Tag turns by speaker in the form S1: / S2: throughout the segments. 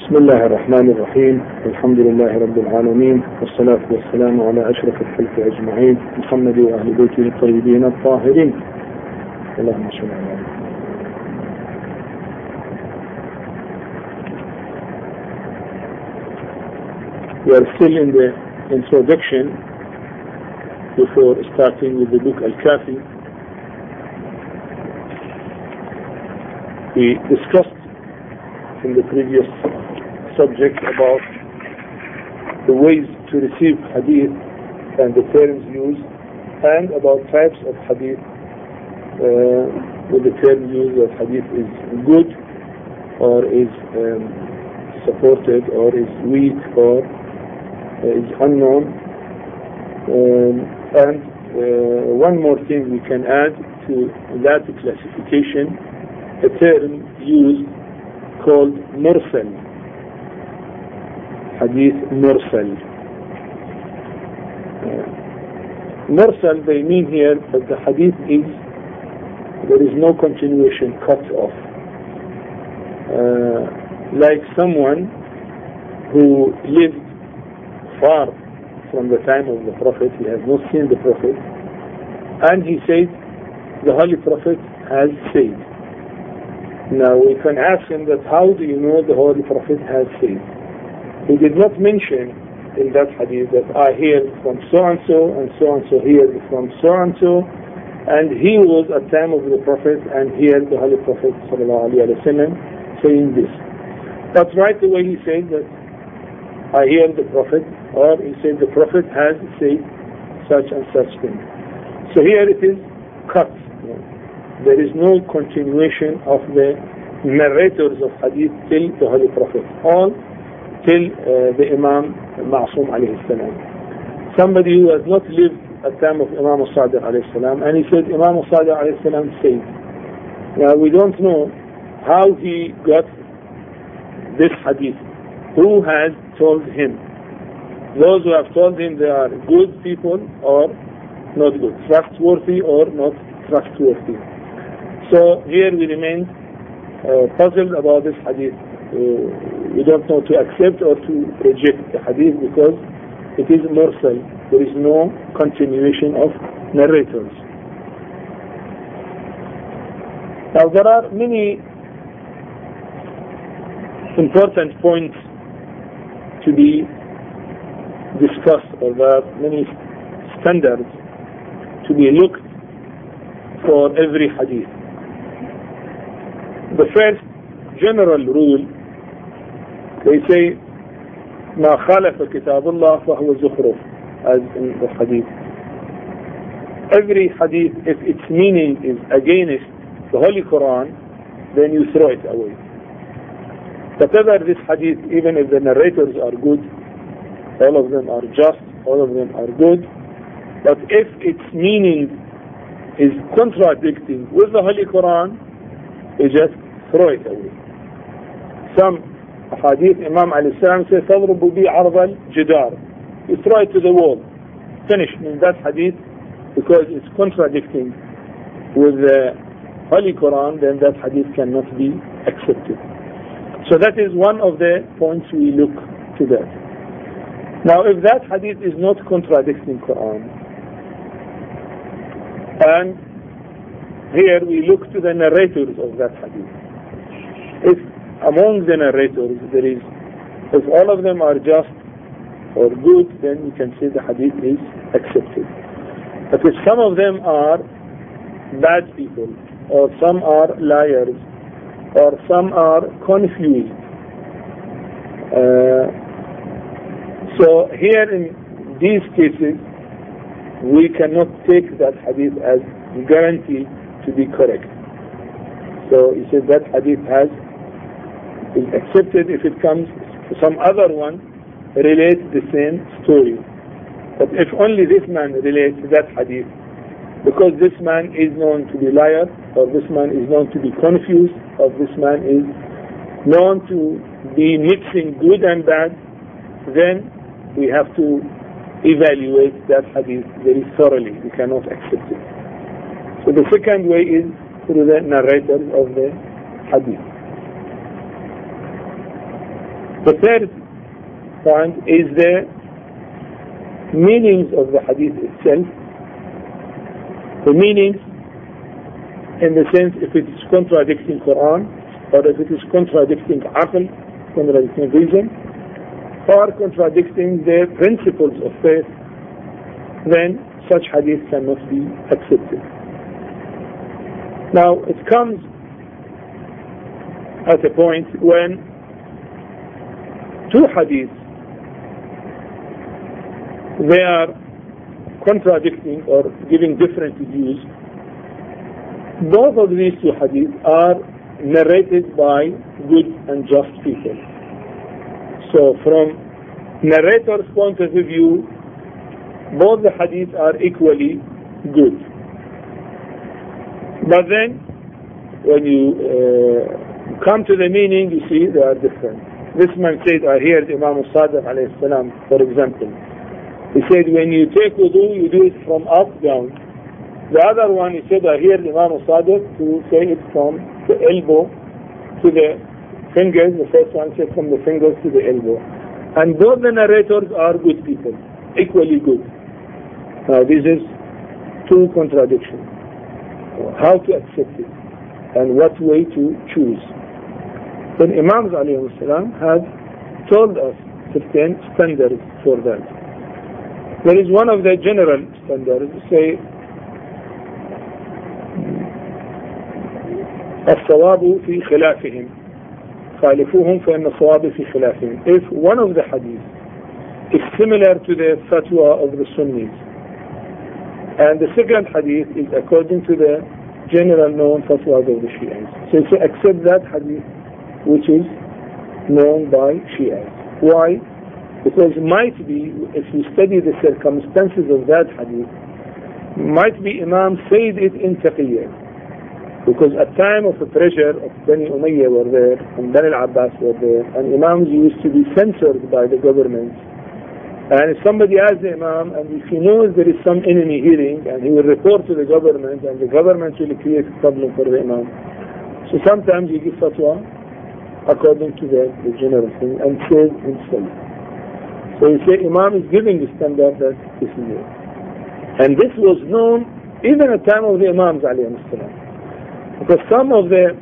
S1: بسم الله الرحمن الرحيم. الحمد لله رب العالمين، والصلاة والسلام على أشرف الخلق أجمعين، محمد وأهل بيته الطيبين الطاهرين. اللهم صل على محمد. We are still in the introduction before starting with the book Al-Kafi. We discussed in the previous subject about the ways to receive hadith and the terms used, and about types of hadith, with the term used that hadith is good or is supported or is weak or is unknown. And one more thing we can add to that classification, a term used called mursal, hadith mursal. Mursal, they mean here that the hadith is, there is no continuation, cut off. Like someone who lived far from the time of the Prophet, he has not seen the Prophet, and he said, the Holy Prophet has said. Now we can ask him that how do you know the Holy Prophet has said? He did not mention in that hadith that I hear from so-and-so and so-and-so heard from so-and-so, and he was at the time of the Prophet and heard the Holy Prophet ﷺ saying this. But right away he said that I hear the Prophet, or he said the Prophet has said such and such thing. So here it is cut. There is no continuation of the narrators of hadith till the Holy Prophet, or till the Imam Ma'asum alayhi salam. Somebody who has not lived at the time of Imam al-Sadiq alayhi salam, and he said Imam al-Sadiq alayhi salam said. Now we don't know how he got this hadith. Who has told him? Those who have told him they are good people or not good, trustworthy or not trustworthy. So here we remain puzzled about this hadith. We don't know to accept or to reject the hadith because it is mursal. There is no continuation of narrators. Now there are many important points to be discussed, or there are many standards to be looked for every hadith. The first general rule, they say ما خالف كتاب الله فهو زخرف, as in the hadith. Every hadith, if its meaning is against the Holy Quran, then you throw it away. Whatever this hadith, even if the narrators are good, all of them are just, all of them are good, but if its meaning is contradicting with the Holy Quran, you just throw it away. Some hadith, Imam alayhi salam says, تَضْرُبُ بِي عَرْضَ الْجِدَارِ, you throw it to the wall. Finished in that hadith, because it's contradicting with the Holy Quran, then that hadith cannot be accepted. So that is one of the points we look to that. Now if that hadith is not contradicting Quran, and here we look to the narrators of that hadith. If among the narrators there is, if all of them are just or good, then you can say the hadith is accepted. But if some of them are bad people, or some are liars, or some are confused, so here in these cases we cannot take that hadith as guaranteed to be correct. So he said that hadith is accepted if it comes, some other one relates the same story. But if only this man relates that hadith, because this man is known to be liar, or this man is known to be confused, or this man is known to be mixing good and bad, then we have to evaluate that hadith very thoroughly. We cannot accept it. So the second way is through the narrators of the hadith. The third point is the meanings of the hadith itself. The meanings in the sense if it is contradicting Quran, or if it is contradicting aql, contradicting reason, or contradicting the principles of faith, then such hadith cannot be accepted. Now it comes at a point when two hadiths, they are contradicting or giving different views. Both of these two hadiths are narrated by good and just people. So from narrator's point of view, both the hadiths are equally good. But then when you come to the meaning, you see they are different. This man said, I heard Imam al-Sadiq alayhi salam, for example. He said, when you take wudu, you do it from up down. The other one, he said, I heard Imam al-Sadiq to say it from the elbow to the fingers. The first one said from the fingers to the elbow. And both the narrators are good people, equally good. Now this is two contradictions. How to accept it and what way to choose. Then Imams alayhi salam have told us certain standards for that. There is one of the general standards, say, الصواب في خلافهم خالفوهم فإن الصواب في خلافهم. If one of the hadith is similar to the fatwa of the Sunnis, and the second hadith is according to the general known fatwas of the Shias, so you accept that hadith which is known by Shias. Why? Because might be, if you study the circumstances of that hadith, might be Imam said it in taqiyya. Because at time of the pressure of Bani Umayyah were there, and Bani al-Abbas were there, and Imams used to be censored by the government. And if somebody asks the Imam, and if he knows there is some enemy hearing, and he will report to the government, and the government will create a problem for the Imam. So sometimes he gives fatwa according to the general thing, and says himself. So you say Imam is giving the standard that this is it. And this was known even at the time of the Imams alayhi salam. Because some of the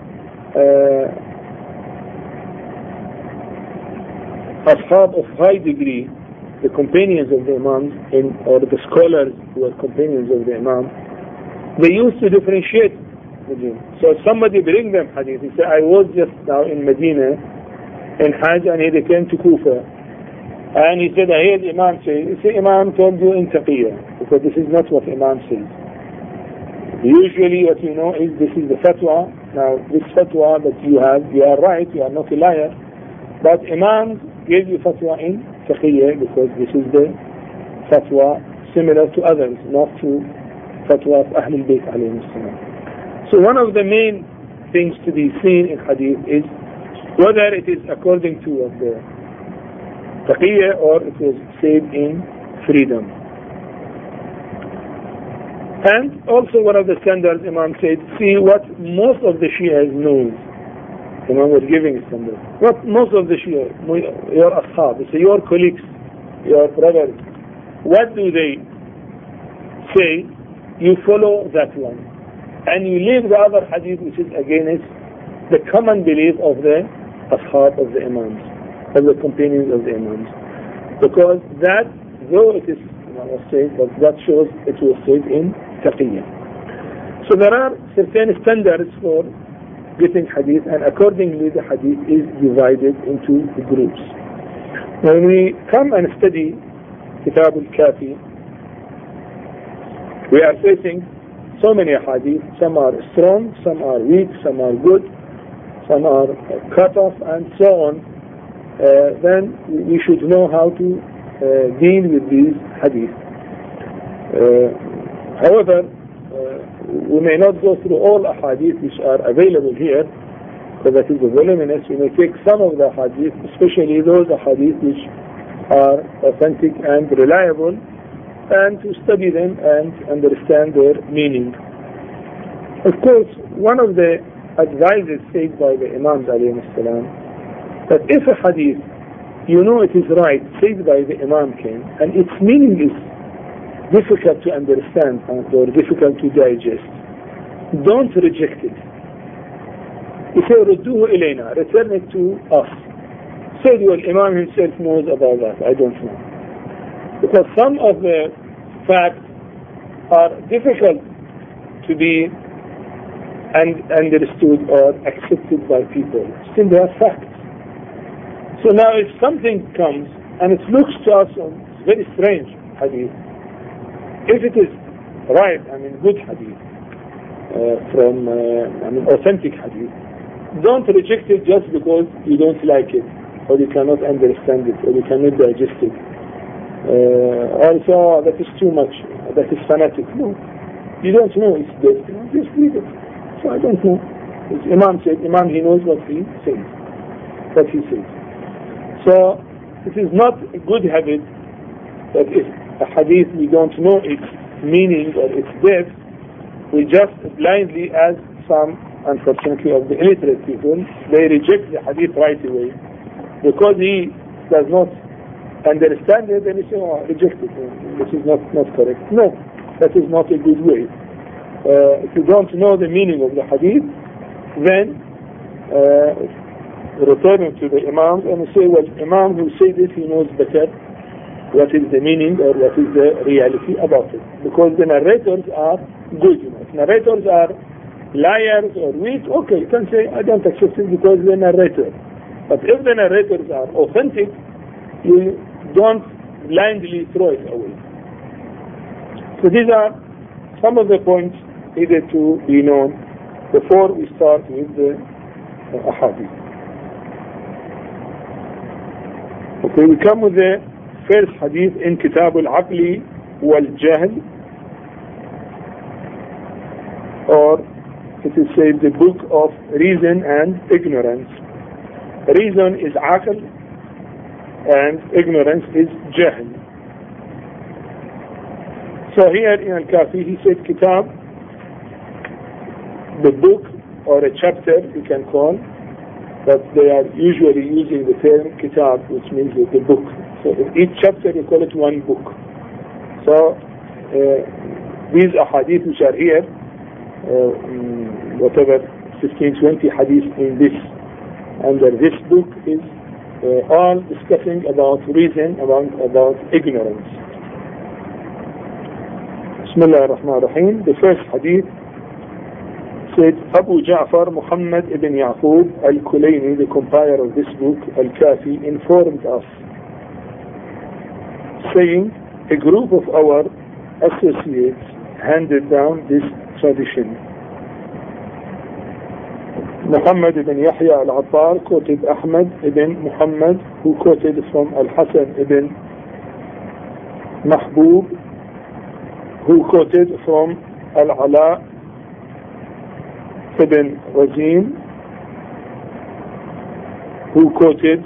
S1: ashab of high degree, the companions of the Imams, or the scholars who were companions of the Imam, they used to differentiate between. So if somebody bring them hadith, he said, I was just now in Medina in Hajj, and he came to Kufa, and he said, I heard Imam say, he said, Imam told you in taqiyya, because this is not what Imam says. Usually what you know is this is the fatwa. Now this fatwa that you have, you are right, you are not a liar, but Imam gave you fatwa in taqiyya because this is the fatwa similar to others, not to fatwa of Ahlul Bayt alayhi salam. So one of the main things to be seen in hadith is whether it is according to the taqiyya or it was said in freedom. And also one of the standards, Imam said, see what most of the Shias knows. Imam was giving a standard. What most of the Shia, your ashab, so your colleagues, your brothers, what do they say? You follow that one. And you leave the other hadith which is against the common belief of the ashab of the Imams, of the companions of the Imams. Because that, though it is was said, but that shows it was said in taqiyya. So there are certain standards for getting hadith, and accordingly the hadith is divided into groups. When we come and study Kitab al-Kafi, we are facing so many hadith. Some are strong, some are weak, some are good, some are cut off, and so on. Then we should know how to deal with these hadith. However, we may not go through all hadith which are available here, because that is the voluminous. We may take some of the hadith, especially those hadith which are authentic and reliable, and to study them and understand their meaning. Of course, one of the advices said by the Imams alayhi salam But if a hadith, you know it is right, said by the Imam came, and its meaning is difficult to understand or difficult to digest, don't reject it. You say, رُدُّوهُ إِلَيْنَا, return it to us. Said, well, Imam himself knows about that. I don't know. Because some of the facts are difficult to be understood or accepted by people. Still, they are facts. So now if something comes and it looks to us very strange hadith, if it is right, good hadith, authentic hadith, don't reject it just because you don't like it, or you cannot understand it, or you cannot digest it. Also, that is too much, that is fanatic. No, you don't know it's best, just leave it. So I don't know. As Imam said, Imam, he knows what he says. So it is not a good habit that if a hadith we don't know its meaning or its depth, we just blindly, as some, unfortunately, of the illiterate people, they reject the hadith right away because he does not understand it, and he says, reject it, this is not correct. No, that is not a good way. If you don't know the meaning of the hadith, then return to the Imam and say, well, Imam who said this, he knows better what is the meaning or what is the reality about it. Because the narrators are good. If narrators are liars or weak, okay, you can say, I don't accept it because they're narrator. But if the narrators are authentic, you don't blindly throw it away. So these are some of the points needed to be known before we start with the ahadith. Okay, we come with the first hadith in Kitab al-Aqli wal-Jahl, or it is said the book of reason and ignorance. Reason is aql and ignorance is jahl. So here in Al-Kafi he said Kitab, the book or a chapter you can call, but they are usually using the term Kitab, which means the book. So in each chapter you call it one book. So these ahadith which are here, whatever 15-20 hadith in this, under this book is all discussing about reason, about ignorance. Bismillah ar-Rahman ar-Rahim. The first hadith said, Abu Ja'far Muhammad ibn Yaqub al-Kulayni, the compiler of this book, Al-Kafi, informed us, saying, a group of our associates handed down this tradition. Muhammad ibn Yahya al-Attar quoted Ahmad ibn Muhammad, who quoted from Al-Hasan ibn Mahbub, who quoted from Al-Ala ibn Razim, who quoted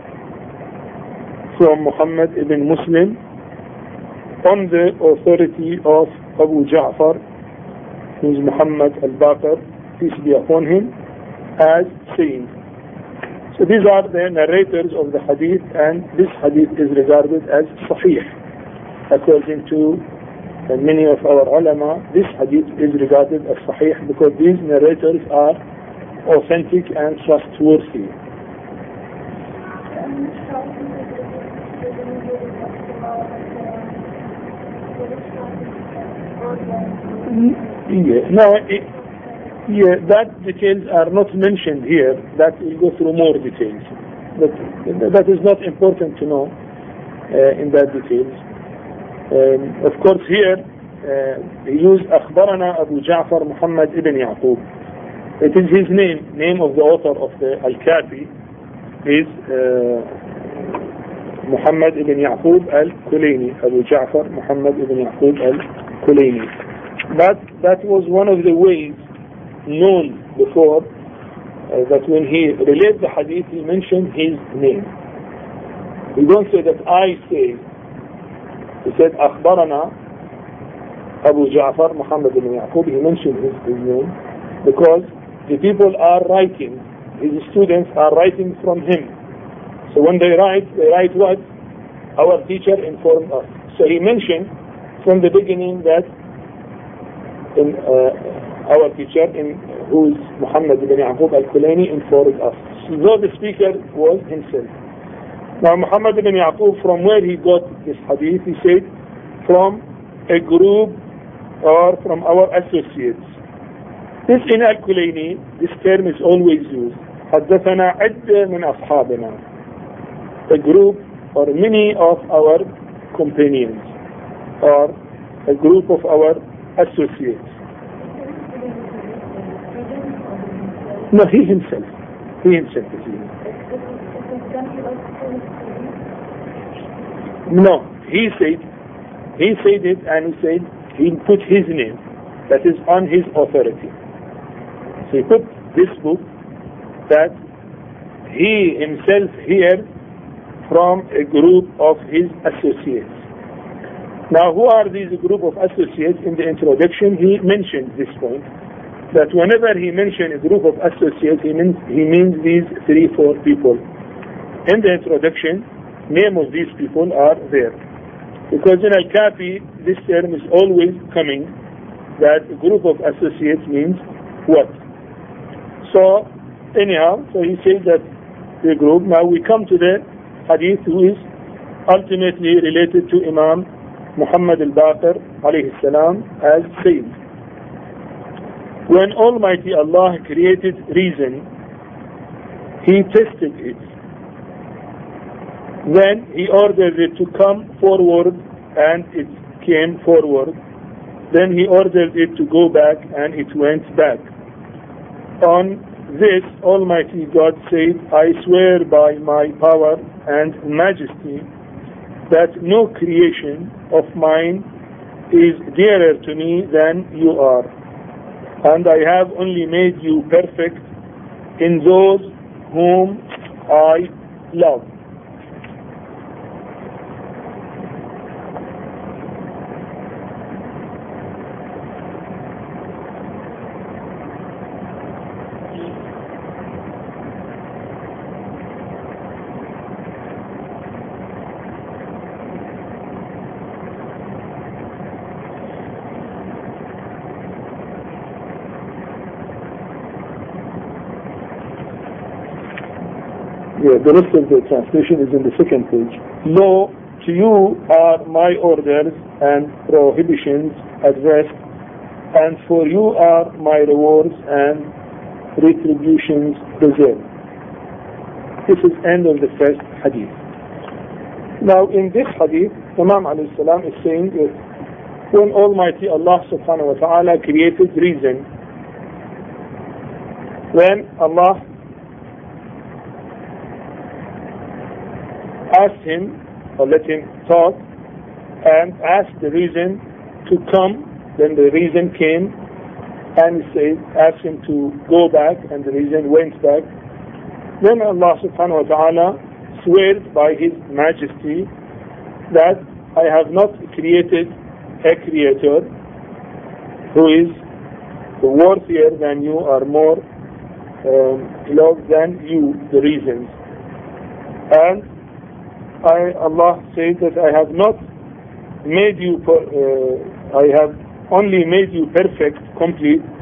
S1: from Muhammad ibn Muslim on the authority of Abu Ja'far, who is Muhammad al-Baqir, peace be upon him, as saying. So these are the narrators of the hadith, and this hadith is regarded as sahih. According to many of our ulama, this hadith is regarded as sahih because these narrators are authentic and trustworthy. That details are not mentioned here. That will go through more details. But that is not important to know in that details. Of course here he used أخبرنا أبو جعفر محمد ibn Yaqub. It is his name of the author of the Al-Kafi is Muhammad ibn Yaqub al-Kulayni, Abu Ja'far Muhammad ibn Yaqub al-Kulayni. But that was one of the ways known before that when he related the hadith he mentioned his name. He don't say that I say. He said أخبرنا Abu Ja'far Muhammad ibn Yaqub. He mentioned his name because the people are writing, his students are writing from him. So when they write what? Our teacher informed us. So he mentioned from the beginning that our teacher, who is Muhammad ibn Yaqub al-Kulayni, informed us. So the speaker was himself. Now Muhammad ibn Yaqub, from where he got this hadith, he said, from a group or from our associates. This in al-Kulayni, this term is always used. حدثنا عدة من أصحابنا. A group or many of our companions or a group of our associates. No, he himself is using. No, he said it, and he said he put his name, that is on his authority. So he put this book that he himself heard from a group of his associates. Now, who are these group of associates? In the introduction, he mentioned this point, that whenever he mentioned a group of associates, he means these 3-4 people. In the introduction, name of these people are there. Because in Al-Kafi, this term is always coming, that a group of associates means what? So, anyhow, so he says that the group. Now we come to the hadith who is ultimately related to Imam Muhammad al-Baqir alayhi salam as said, when Almighty Allah created reason, He tested it. Then He ordered it to come forward, and it came forward. Then He ordered it to go back, and it went back. On this, Almighty God said, I swear by my power and majesty that no creation of mine is dearer to me than you are. And I have only made you perfect in those whom I love. The rest of the translation is in the second page. Lo, to you are my orders and prohibitions addressed, and for you are my rewards and retributions reserved. This is end of the first hadith. Now in this hadith, Imam alayhi salam is saying that when Almighty Allah subhanahu wa ta'ala created reason, when Allah asked him, or let him talk, and asked the reason to come, then the reason came, and he said, asked him to go back, and the reason went back. Then Allah subhanahu wa ta'ala swears by His majesty that I have not created a creator who is worthier than you or more loved than you, the reasons. And Allah says that I have not made you, I have only made you perfect, complete